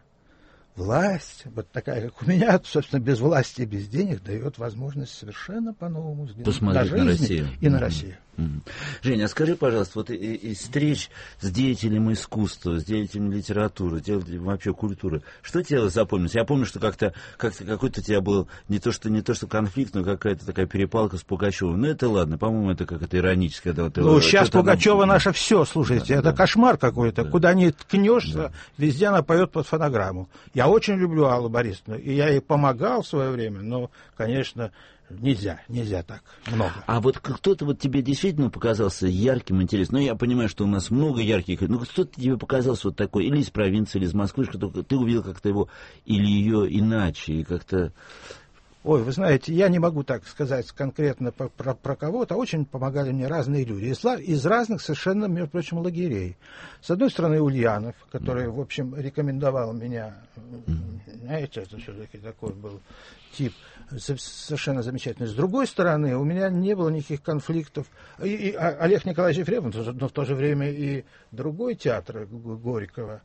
S2: власть, вот такая, как у меня, собственно, без власти и без денег, дает возможность совершенно по-новому взглянуть на жизнь
S1: на Россию.
S2: и на Россию.
S1: Mm-hmm. Женя, а скажи, пожалуйста, вот из встреч с деятелем искусства, с деятелем литературы, деятелем вообще культуры, что тебе запомнилось? Я помню, что как-то, как-то какой-то у тебя был не то, что, не то, что конфликт, но какая-то такая перепалка с Пугачевым. Ну, это ладно, по-моему, это как-то ироническое. Да, вот,
S2: ну, вот, сейчас Пугачева
S1: она...
S2: наше все, слушайте, да, это да. кошмар какой-то. Да. Куда ни ткнешься, да. везде она поет под фонограмму. Я очень люблю Аллу Борисовну, и я ей помогал в свое время, но, конечно... Нельзя, нельзя так много.
S1: А вот кто-то вот тебе действительно показался ярким, интересным? Ну, я понимаю, что у нас много ярких, но кто-то тебе показался вот такой, или из провинции, или из Москвы, что ты увидел как-то его, или ее иначе, и как-то...
S2: Ой, вы знаете, я не могу так сказать конкретно про, про, про кого-то. Очень помогали мне разные люди. Из, из разных совершенно, между прочим, лагерей. С одной стороны, Ульянов, который, в общем, рекомендовал меня. Знаете, это все-таки такой был тип совершенно замечательный. С другой стороны, у меня не было никаких конфликтов. И, и Олег Николаевич Ефремов, но в то же время и другой театр Горького,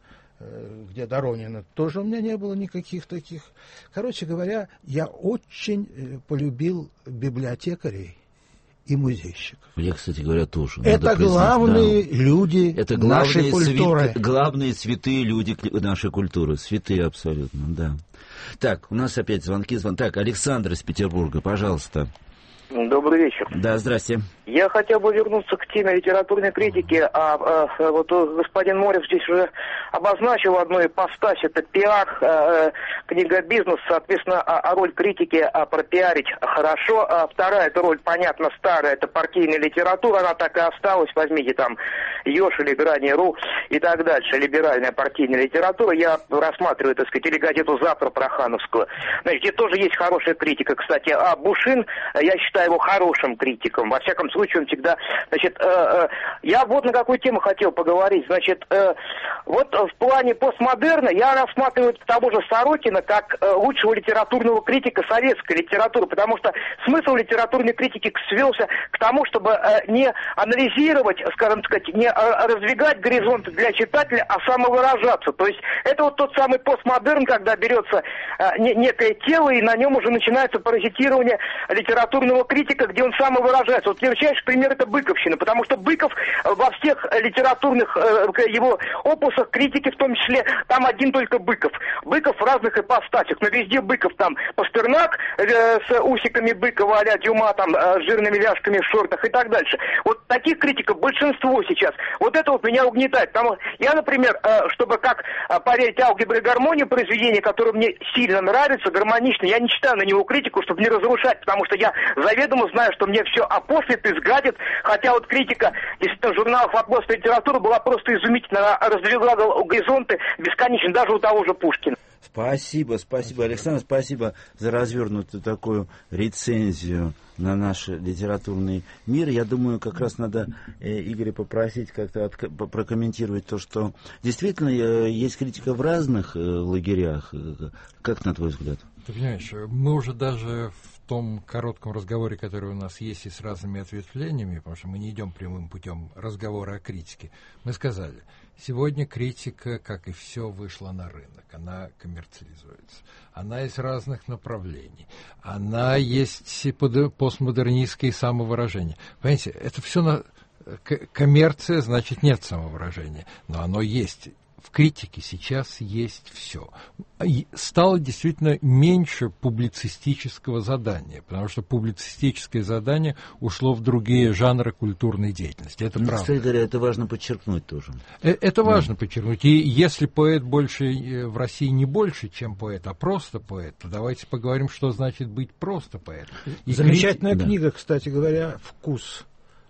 S2: где Доронина, тоже у меня не было никаких таких. Короче говоря, я очень полюбил библиотекарей и музейщиков.
S1: Я, кстати говоря, тоже.
S2: Это главные да. люди Это нашей культуры.
S1: Свят... Главные святые люди нашей культуры. Святые абсолютно, да. Так, у нас опять звонки. Звон... Так, Александр из Петербурга, пожалуйста.
S13: Добрый вечер.
S1: Да, здрасте.
S13: Я хотел бы вернуться к теме литературной критики, а, а вот господин Морев здесь уже обозначил одну ипостась, это пиар, а, книга «Бизнес», соответственно, а, а роль критики а, пропиарить хорошо, а вторая, это роль, понятно, старая, это партийная литература, она так и осталась, возьмите там «Ёж» или «Грани.ру» и так дальше, либеральная партийная литература, я рассматриваю, так сказать, или газету «Завтра» Прохановскую, значит, где тоже есть хорошая критика, кстати, а Бушин, я считаю его хорошим критиком, во всяком случае он всегда, значит, э, э, я вот на какую тему хотел поговорить, значит, э, вот в плане постмодерна я рассматриваю того же Сорокина как э, лучшего литературного критика советской литературы, потому что смысл литературной критики свелся к тому, чтобы э, не анализировать, скажем сказать, не раздвигать горизонты для читателя, а самовыражаться, то есть это вот тот самый постмодерн, когда берется э, не, некое тело и на нем уже начинается паразитирование литературного критика, где он самовыражается. Вот ярчайший пример это Быковщина, потому что Быков во всех литературных э, его опусах, критики в том числе, там один только Быков. Быков в разных ипостасях, но везде Быков, там Пастернак э, с усиками Быкова а-ля Дюма, там э, с жирными ляжками в шортах и так дальше. Вот таких критиков большинство сейчас. Вот это вот меня угнетает. Потому я, например, э, чтобы как э, поверить алгебре и гармонию произведения, которое мне сильно нравится, гармонично, я не читаю на него критику, чтобы не разрушать, потому что я заведомо знаю, что мне все опошлит, изгадит, хотя вот критика действительно журналов «Отборство литературы» была просто изумительна, она раздвигала горизонты бесконечно, даже у того же Пушкина.
S1: Спасибо, спасибо, Александр, спасибо за развернутую такую рецензию на наш литературный мир. Я думаю, как раз надо э, Игоря попросить как-то от, прокомментировать то, что действительно э, есть критика в разных э, лагерях. Как на твой взгляд?
S3: Ты понимаешь, мы уже даже в том коротком разговоре, который у нас есть и с разными ответвлениями, потому что мы не идем прямым путем разговора о критике, мы сказали, сегодня критика, как и все, вышла на рынок, она коммерциализуется, она из разных направлений, она есть постмодернистское самовыражение. Понимаете, это все на... коммерция, значит, нет самовыражения, но оно есть. В критике сейчас есть все. Стало действительно меньше публицистического задания, потому что публицистическое задание ушло в другие жанры культурной деятельности. Это ну, правда.
S1: Кстати говоря, это важно подчеркнуть тоже.
S3: Это важно да. подчеркнуть. И если поэт больше в России не больше, чем поэт, а просто поэт, то давайте поговорим, что значит быть просто поэтом.
S2: И Замечательная критик... книга, да. кстати говоря, «Вкус».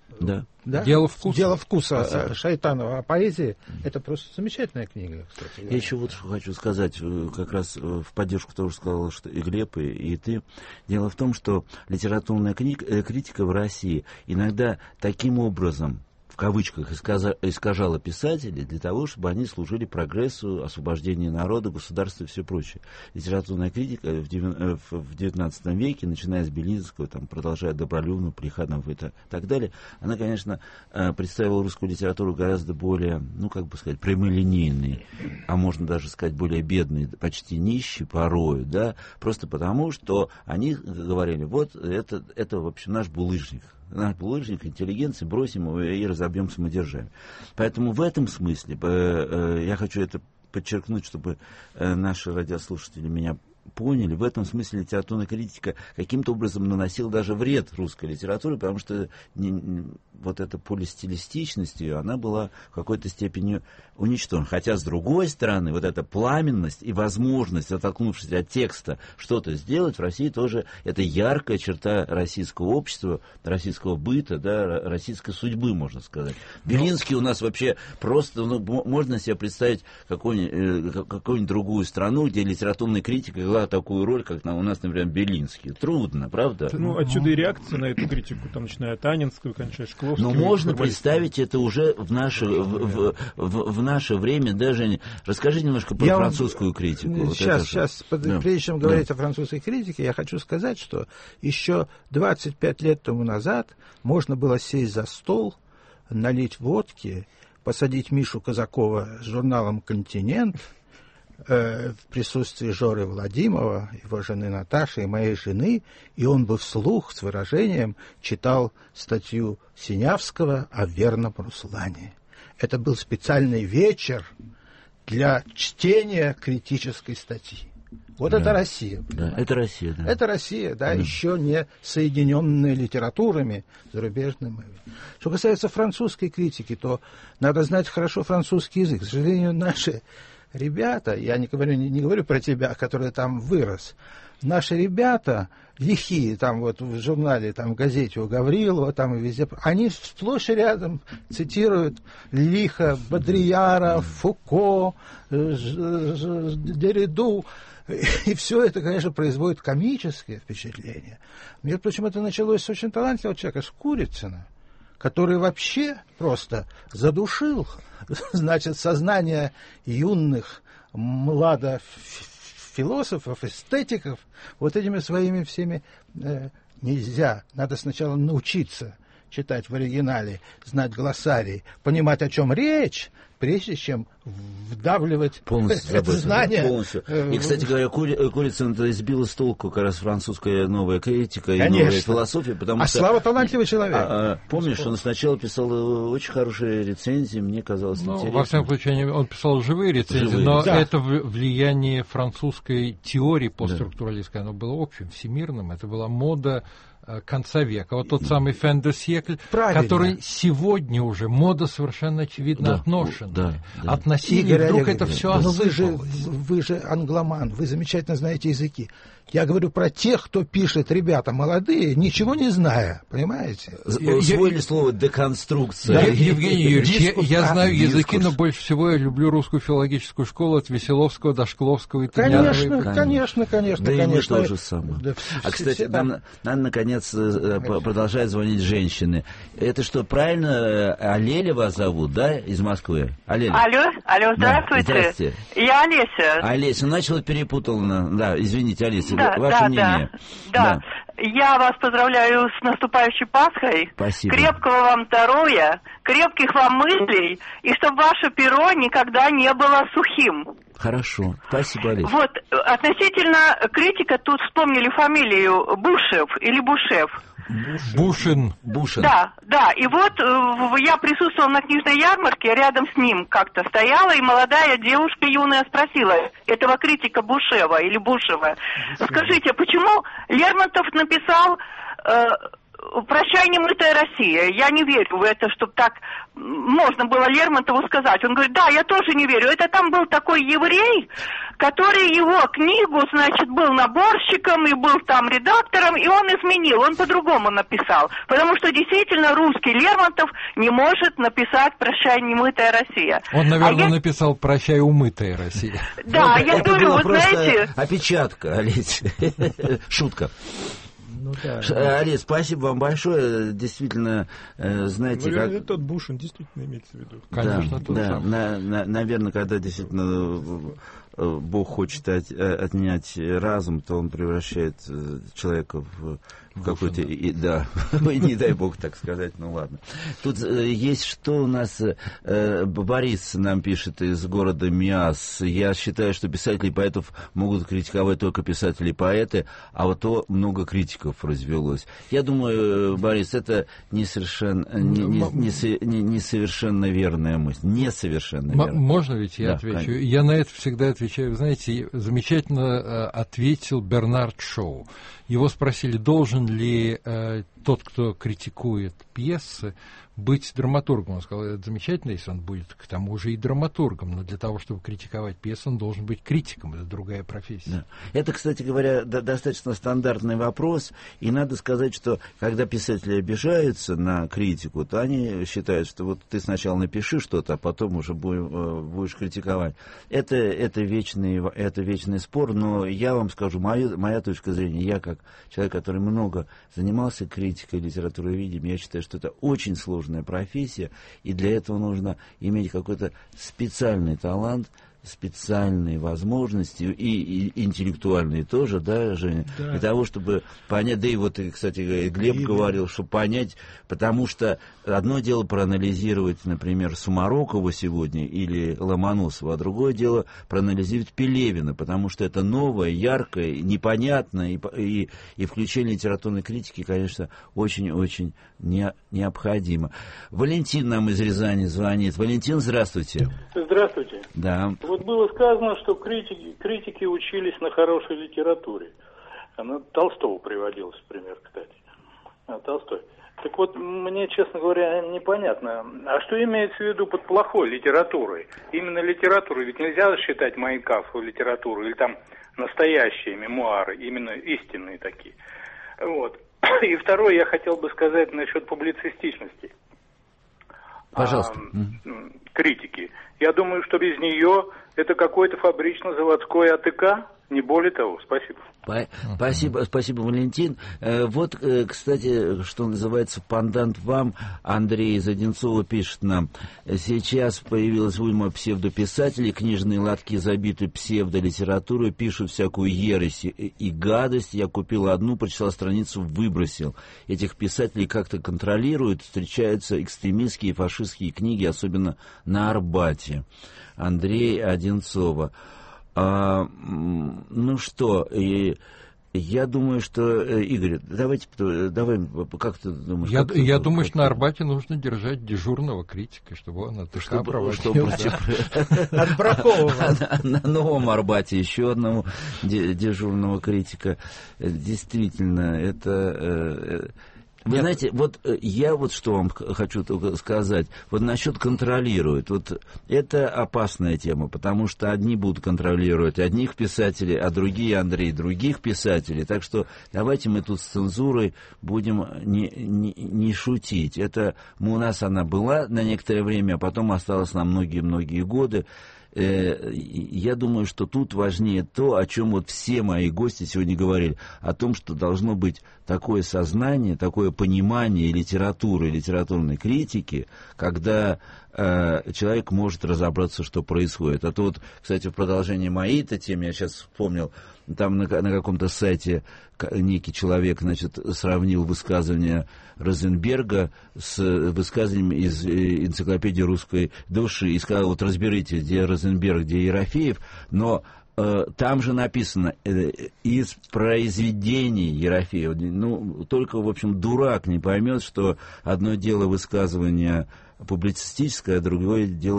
S1: Да.
S2: Да?
S3: Дело вкуса.
S2: Дело вкуса
S1: А,
S2: Шайтанова. А поэзия — это просто замечательная книга, кстати.
S1: Я еще вот что хочу сказать, как раз в поддержку того, что сказал что и Глеб, и, и ты. Дело в том, что литературная книга, критика в России иногда таким образом, в кавычках, искажала писателей для того, чтобы они служили прогрессу, освобождению народа, государства и все прочее. Литературная критика в девятнадцатом веке, начиная с Белинского, там, продолжая Добролюбова, Плеханова и так далее, она, конечно, представила русскую литературу гораздо более, ну, как бы сказать, прямолинейной, а можно даже сказать, более бедной, почти нищей порою, да, просто потому, что они говорили, вот, это, это в общем, наш булыжник. Наш булыжник интеллигенции, бросим его и разобьем самодержавие. Поэтому в этом смысле я хочу это подчеркнуть, чтобы наши радиослушатели меня поняли, в этом смысле литературная критика каким-то образом наносила даже вред русской литературе, потому что не, не, вот эта полистилистичность ее, она была в какой-то степени уничтожена. Хотя, с другой стороны, вот эта пламенность и возможность, оттолкнувшись от текста, что-то сделать в России тоже, это яркая черта российского общества, российского быта, да, российской судьбы, можно сказать. Белинский у нас вообще просто, ну, можно себе представить какую-нибудь, какую-нибудь другую страну, где литературная критика играла такую роль, как на, у нас, например, Белинский. Трудно, правда?
S5: Ну, отсюда и реакция на эту критику, там, начиная от Анинского, кончая Шкловским.
S1: Но можно представить это уже в наше, в, в, в, в наше время, даже... Расскажи немножко про я французскую вам... критику.
S2: Сейчас,
S1: вот
S2: сейчас,
S1: да.
S2: прежде чем говорить
S1: да.
S2: о французской критике, я хочу сказать, что еще двадцать пять лет тому назад можно было сесть за стол, налить водки, посадить Мишу Казакова с журналом «Континент», в присутствии Жоры Владимирова, его жены Наташи и моей жены, и он бы вслух с выражением читал статью Синявского о верном Руслане. Это был специальный вечер для чтения критической статьи. Вот да. это Россия.
S1: Да, это Россия, да.
S2: Это Россия, да, да, еще не соединенная литературами зарубежными. Что касается французской критики, то надо знать хорошо французский язык. К сожалению, наши ребята, я не говорю, не, не говорю про тебя, который там вырос, наши ребята лихие, там вот в журнале, там в газете у Гаврилова, там и везде, они сплошь и рядом цитируют лихо Бодрияра, Фуко, Дерриду, и все это, конечно, производит комическое впечатление. Между прочим, это началось с очень талантливого человека, с Курицына, который вообще просто задушил, значит, сознание юных младофилософов, эстетиков вот этими своими всеми э, нельзя. Надо сначала научиться читать в оригинале, знать глоссарий, понимать, о чем речь, прежде чем вдавливать
S1: полностью
S2: это знание.
S1: Полностью. И, кстати говоря, Курицын избил с толку как раз французская новая критика и
S2: Конечно.
S1: новая философия, потому
S2: а
S1: что...
S2: Слава талантливый человек.
S1: А, а, помнишь, он сначала писал очень хорошие рецензии, мне казалось
S3: ну,
S1: интересно.
S3: Во всяком случае, он писал живые рецензии, живые. но да. это влияние французской теории постструктуралистской, оно было общим, всемирным, это была мода конца века. Вот тот самый «Fin de siècle», который сегодня уже мода совершенно очевидно
S1: да,
S3: отношенная.
S1: Да, да.
S3: Относили,
S2: Игорь
S3: вдруг
S2: Олегович,
S3: это все
S2: но
S3: осыпалось.
S2: Вы же, вы же англоман, вы замечательно знаете языки. Я говорю про тех, кто пишет, ребята молодые, ничего не зная, понимаете?
S1: Усвоили слово «деконструкция».
S3: Да, Евгений Юрьевич, я, я знаю дискурс. языки, но больше всего я люблю русскую филологическую школу от Веселовского до Шкловского и Тынярова.
S2: Конечно, конечно, конечно.
S1: Да
S2: конечно.
S1: и мы то же самое. Да, а, кстати, нам, нам, наконец, конечно. продолжают звонить женщины. Это что, правильно, Алеля вас зовут, да, из Москвы? Аллеля.
S14: Алло, алло, здравствуйте.
S1: Да, здрасте.
S14: Я Олеся.
S1: Олеся, начала перепутала. Да, извините, Олеся,
S14: да,
S1: ваше
S14: да,
S1: мнение.
S14: Да, да. Я вас поздравляю с наступающей Пасхой.
S1: Спасибо.
S14: Крепкого вам здоровья, крепких вам мыслей, и чтобы ваше перо никогда не было сухим.
S1: Хорошо. Спасибо, Олеся.
S14: Вот, относительно критика, тут вспомнили фамилию Бушев или Бушев.
S3: Бушин.
S1: Бушин.
S14: Да, да. И вот я присутствовала на книжной ярмарке, рядом с ним как-то стояла, и молодая девушка юная спросила этого критика Бушева или Бушева: скажите, почему Лермонтов написал э, «Прощай, немытая Россия». Я не верю в это, чтобы так можно было Лермонтову сказать. Он говорит, да, я тоже не верю. Это там был такой еврей, который его книгу, значит, был наборщиком и был там редактором, и он изменил, он по-другому написал. Потому что действительно русский Лермонтов не может написать «Прощай, немытая Россия».
S3: Он, наверное,
S14: а я...
S3: написал «Прощай, умытая Россия».
S14: Да, я говорю, вы знаете...
S1: опечатка, Олесь. Шутка.
S2: Ну, да,
S1: Олесь, спасибо вам большое. Действительно, знаете,
S5: ну,
S1: как...
S5: Это тот Буш, он действительно имеется в виду.
S3: Конечно,
S1: да,
S3: тот
S1: да,
S3: сам.
S1: на, на, наверное, когда действительно Бог хочет от, отнять разум, то он превращает человека в... какой-то, и, да, не дай бог так сказать, ну ладно. Тут э, есть что у нас, э, Борис нам пишет из города Миас. Я считаю, что писатели и поэтов могут критиковать только писатели и поэты, а вот то много критиков развелось. Я думаю, Борис, это не совершенно, не, не, не, не, не совершенно верная мысль. Не совершенно верная.
S3: Можно ведь я
S1: да,
S3: отвечу?
S1: конечно.
S3: Я на это всегда отвечаю. Вы знаете, замечательно э, ответил Бернард Шоу. Его спросили, должен ли э, тот, кто критикует пьесы, быть драматургом. Он сказал, это замечательно, если он будет к тому же и драматургом, но для того, чтобы критиковать пьесу, он должен быть критиком, это другая профессия.
S1: Да. Это, кстати говоря, до- достаточно стандартный вопрос, и надо сказать, что когда писатели обижаются на критику, то они считают, что вот ты сначала напиши что-то, а потом уже будем, будешь критиковать. Это, это, вечный, это вечный спор, но я вам скажу, мою, моя точка зрения, я как человек, который много занимался критикой литературы и видением, я считаю, что это очень сложная профессия, и для этого нужно иметь какой-то специальный талант, специальные возможности, и, и интеллектуальные тоже, да, Женя, да. Для того, чтобы понять, да и вот, кстати, Глеб и, говорил, чтобы понять, потому что одно дело проанализировать, например, Сумарокова сегодня или Ломоносова, а другое дело проанализировать Пелевина, потому что это новое, яркое, непонятное, и, и, и включение литературной критики, конечно, очень-очень не, необходимо. Валентин нам из Рязани звонит. Валентин, здравствуйте.
S15: Здравствуйте.
S1: Да.
S15: Вот было сказано, что критики, критики учились на хорошей литературе. Она Толстого приводилась в пример, кстати. А, Толстой. Так вот, мне, честно говоря, непонятно. А что имеется в виду под плохой литературой? Именно литературой. Ведь нельзя считать Майн Кампф литературой, или там настоящие мемуары, именно истинные такие. Вот. И второе, я хотел бы сказать насчет публицистичности.
S1: Пожалуйста.
S15: А, критики. Я думаю, что без нее это какой-то фабрично-заводской АТК, не более того. Спасибо.
S1: Спасибо, спасибо, Валентин. Вот, кстати, что называется, пандант вам, Андрей из Одинцова пишет нам. Сейчас появилась уйма псевдописателей, книжные лотки забиты псевдолитературой, пишут всякую ересь и гадость. Я купил одну, прочитал страницу, выбросил. Этих писателей как-то контролируют, встречаются экстремистские и фашистские книги, особенно на Арбате. Андрей Одинцова. А, ну что, и, я думаю, что, Игорь, давайте, давай, как ты думаешь?
S3: Я,
S1: как
S3: я
S1: ты,
S3: думаю,
S1: как
S3: что на Арбате нужно держать дежурного критика, чтобы он от ДК проводил.
S1: Отбраковывал. На новом Арбате еще одного дежурного критика. Действительно, это... Вы Нет. знаете, вот я вот что вам хочу только сказать, вот насчет контролирует, вот это опасная тема, потому что одни будут контролировать одних писателей, а другие, Андрей, других писателей, так что давайте мы тут с цензурой будем не, не, не шутить. Это у нас она была на некоторое время, а потом осталась на многие-многие годы. Я думаю, что тут важнее то, о чем вот все мои гости сегодня говорили, о том, что должно быть такое сознание, такое понимание литературы, литературной критики, когда э, человек может разобраться, что происходит. А то вот, кстати, в продолжении моей-то темы, я сейчас вспомнил, там на, на каком-то сайте некий человек, значит, сравнил высказывание Розенберга с высказыванием из энциклопедии русской души и сказал, вот разберите, где Розенберг, где Ерофеев, но э, там же написано э, из произведений Ерофеева. Ну, только, в общем, дурак не поймет, что одно дело высказывание публицистическое, а другое дело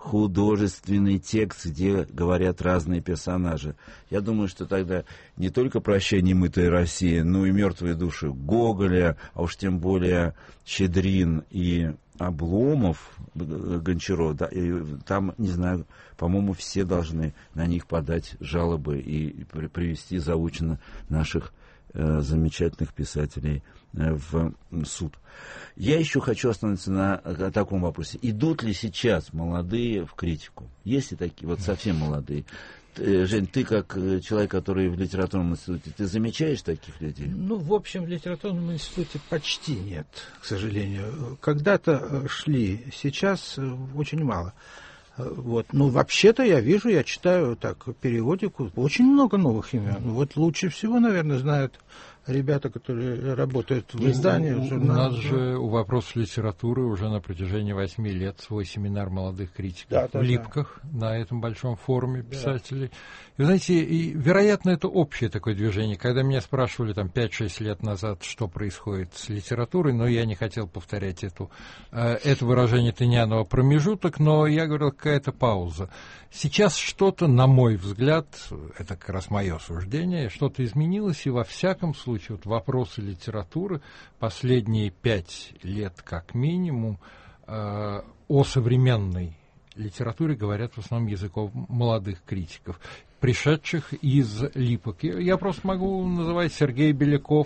S1: художественный текст, где говорят разные персонажи. Я думаю, что тогда не только «Прощай, немытая Россия», но и «Мертвые души» Гоголя, а уж тем более Щедрин и Обломов, Гончаров, да, и там, не знаю, по-моему, все должны на них подать жалобы и привести заочно наших э, замечательных писателей э, в суд. Я еще хочу остановиться на э, таком вопросе. Идут ли сейчас молодые в критику? Есть ли такие, вот совсем молодые? Жень, ты как человек, который в литературном институте, ты замечаешь таких людей?
S2: Ну, в общем, в литературном институте почти нет, к сожалению. Когда-то шли, сейчас очень мало. Вот. Ну, вообще-то я вижу, я читаю так периодику, очень много новых имен. Вот лучше всего, наверное, знают ребята, которые работают в издании.
S3: У, у нас же у «Вопросов литературы» уже на протяжении восьми лет свой семинар молодых критиков да, да, в Липках, да. на этом большом форуме писателей. Да. И, вы знаете, и, вероятно, это общее такое движение. Когда меня спрашивали там пять-шесть лет назад, что происходит с литературой, но я не хотел повторять эту, э, это выражение Тынянова «промежуток», но я говорил, какая-то пауза. Сейчас что-то, на мой взгляд, это как раз мое суждение, что-то изменилось, и во всяком случае вот вопросы литературы последние пять лет как минимум э, о современной литературе говорят в основном языком молодых критиков, пришедших из Липок. Я просто могу называть Сергей Беляков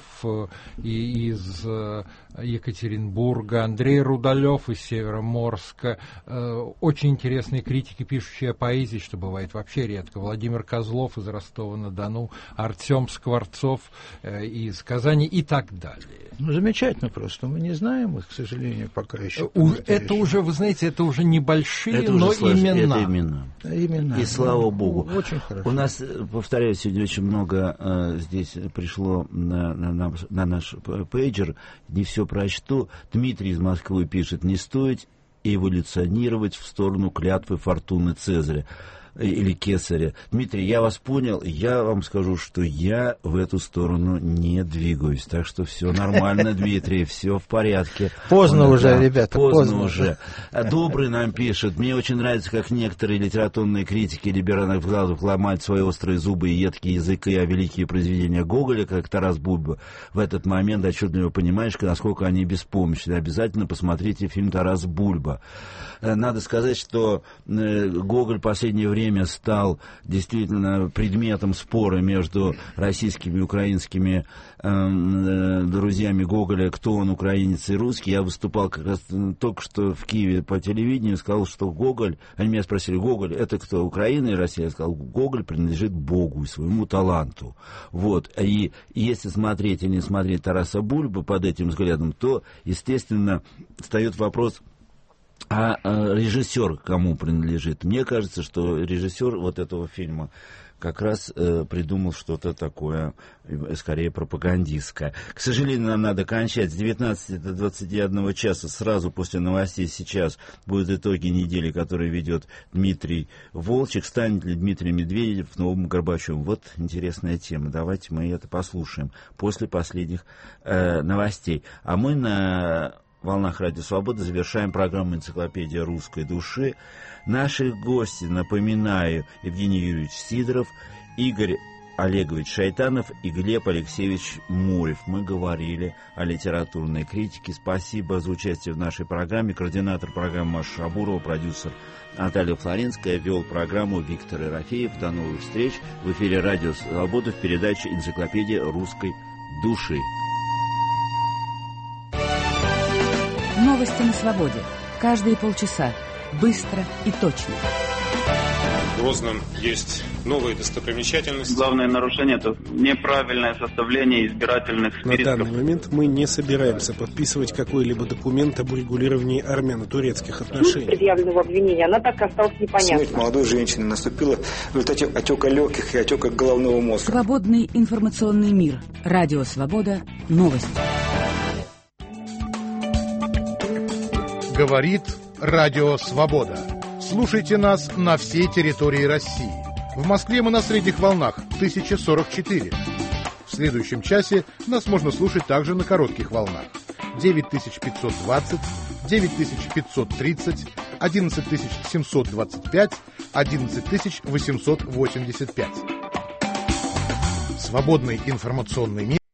S3: и из Екатеринбурга, Андрей Рудалев из Североморска, очень интересные критики, пишущие о поэзии, что бывает вообще редко, Владимир Козлов из Ростова-на-Дону, Артем Скворцов из Казани и так далее.
S2: Ну, замечательно просто. Мы не знаем их, к сожалению, пока еще.
S3: Это уже, вы знаете, это уже небольшие,
S1: это
S3: но
S1: уже сложно,
S3: имена.
S1: Это имена.
S2: имена.
S1: И слава богу.
S2: Очень хорошо.
S1: У нас, повторяю, сегодня очень много э, здесь пришло на, на, на, на наш пейджер. Не все прочту. Дмитрий из Москвы пишет: не стоит эволюционировать в сторону клятвы фортуны Цезаря или Кесаря. Дмитрий, я вас понял, я вам скажу, что я в эту сторону не двигаюсь. Так что все нормально, Дмитрий, все в порядке.
S2: Поздно
S1: Он,
S2: уже,
S1: да,
S2: ребята,
S1: поздно,
S2: поздно
S1: уже. Добрый нам пишет: мне очень нравится, как некоторые литературные критики либеральных взглядов ломают свои острые зубы и едкий язык, и о великие произведения Гоголя, как Тарас Бульба. В этот момент отчетливо понимаешь, насколько они беспомощны. Обязательно посмотрите фильм «Тарас Бульба». Надо сказать, что Гоголь в последнее время стал действительно предметом спора между российскими и украинскими э, друзьями Гоголя, кто он, украинец и русский. Я выступал как раз только что в Киеве по телевидению, сказал, что Гоголь, они меня спросили: Гоголь, это кто, Украина и Россия? Я сказал: Гоголь принадлежит Богу и своему таланту. Вот. И если смотреть или не смотреть Тараса Бульбы под этим взглядом, то, естественно, встает вопрос: а, а режиссер кому принадлежит? Мне кажется, что режиссер вот этого фильма как раз э, придумал что-то такое, э, скорее пропагандистское. К сожалению, нам надо кончать. С девятнадцати до двадцати одного часа сразу после новостей сейчас будут итоги недели, которые ведет Дмитрий Волчек. Станет ли Дмитрий Медведев новым Горбачевым? Вот интересная тема. Давайте мы это послушаем после последних э, новостей. А мы на волнах Радио Свобода завершаем программу «Энциклопедия русской души». Наши гости, напоминаю, Евгений Юрьевич Сидоров, Игорь Олегович Шайтанов и Глеб Алексеевич Морев. Мы говорили о литературной критике. Спасибо за участие в нашей программе. Координатор программы Маша Шабурова, продюсер Наталья Флоренская, вел программу Виктор Ерофеев. До новых встреч в эфире Радио Свобода в передаче «Энциклопедия русской души».
S9: Новости на свободе. Каждые полчаса. Быстро и точно.
S16: В Грозном есть новые достопримечательности.
S17: Главное нарушение – это неправильное составление избирательных списков.
S12: На данный момент мы не собираемся подписывать какой-либо документ об урегулировании армяно-турецких отношений.
S18: Суть предъявленного обвинения, она так и осталась непонятной.
S19: Смерть молодой женщины наступила в результате отека легких и отека головного мозга.
S9: Свободный информационный мир. Радио Свобода. Новости.
S20: Говорит Радио Свобода. Слушайте нас на всей территории России. В Москве мы на средних волнах тысяча сорок четыре. В следующем часе нас можно слушать также на коротких волнах девять тысяч пятьсот двадцать, девять тысяч пятьсот тридцать, одиннадцать тысяч семьсот двадцать пять, одиннадцать тысяч восемьсот восемьдесят пять. Свободный информационный мир.